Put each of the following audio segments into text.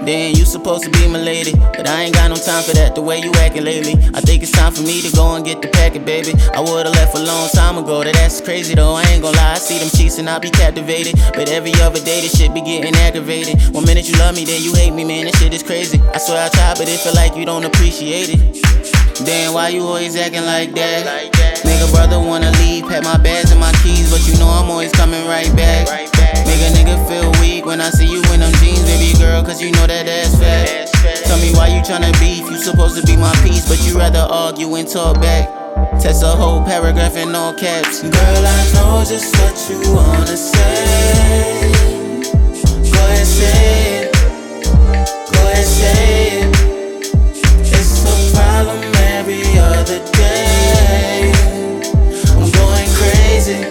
Then you supposed to be my lady, but I ain't got no time for that, the way you acting lately. I think it's time for me to go and get the packet, baby. I would've left a long time ago, that's crazy though, I ain't gon' lie. I see them cheats and I be captivated, but every other day this shit be getting aggravated. 1 minute you love me, then you hate me, man, that shit is crazy. I swear I try, but it feel like you don't appreciate it. Damn, why you always acting like that? Make a brother wanna leave, pack my bags and my keys, but you know I'm always coming right back. Make a nigga feel weak when I see you in them jeans, baby girl, cause you know that ass fat. Tell me why you tryna beef, you supposed to be my peace, but you rather argue and talk back. Text a whole paragraph in all caps. Girl, I know just what you wanna say. Go ahead, say it. Go ahead, say it. It's a problem every other day. I'm going crazy.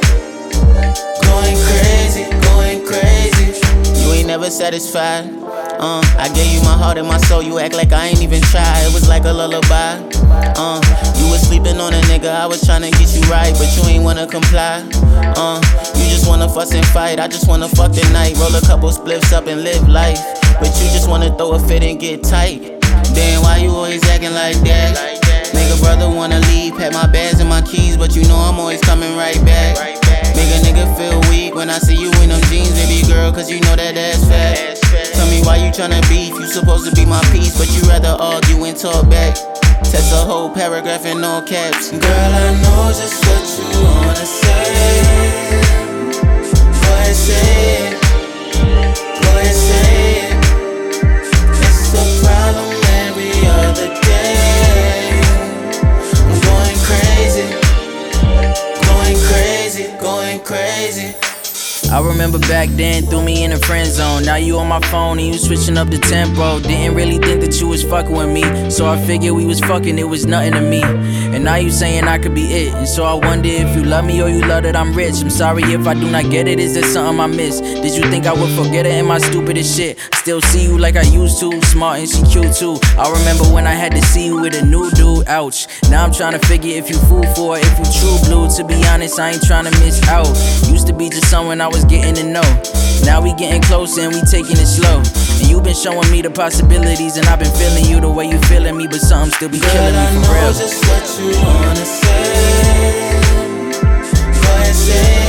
Going crazy, going crazy. You ain't never satisfied. I gave you my heart and my soul, you act like I ain't even try. It was like a lullaby. You was sleeping on a nigga, I was tryna get you right, but you ain't wanna comply. You just wanna fuss and fight, I just wanna fuck the night. Roll a couple spliffs up and live life, but you just wanna throw a fit and get tight. Damn, why you always acting like that? Make a brother wanna leave, pack my bags and my keys, but you know I'm always coming right back. Make a nigga feel weak when I see you in them jeans, baby girl, cause you know that ass fat. Tell me why you tryna beef, you supposed to be my peace, but you rather argue and talk back. Text a whole paragraph in all caps. Girl, I know just what you wanna say. Go ahead, say it. Go ahead, say it. It's a problem every other day. I'm going crazy. Going crazy, going crazy. I remember back then, threw me in the friend zone. Now you on my phone and you switching up the tempo. Didn't really think that you was fucking with me, so I figured we was fucking, it was nothing to me. And now you saying I could be it, and so I wonder if you love me or you love that I'm rich. I'm sorry if I do not get it, is there something I miss? Did you think I would forget it in my stupidest shit? I still see you like I used to, smart and she cute too. I remember when I had to see you with a new dude, ouch. Now I'm trying to figure if you fool for it, if you true blue. To be honest, I ain't trying to miss out. Used to be just someone I was getting to know. Now we getting closer and we taking it slow. And you been showing me the possibilities, and I've been feeling you the way you feeling me, but something still be killing me for real. Girl, I know just what you wanna say. Go ahead, say it.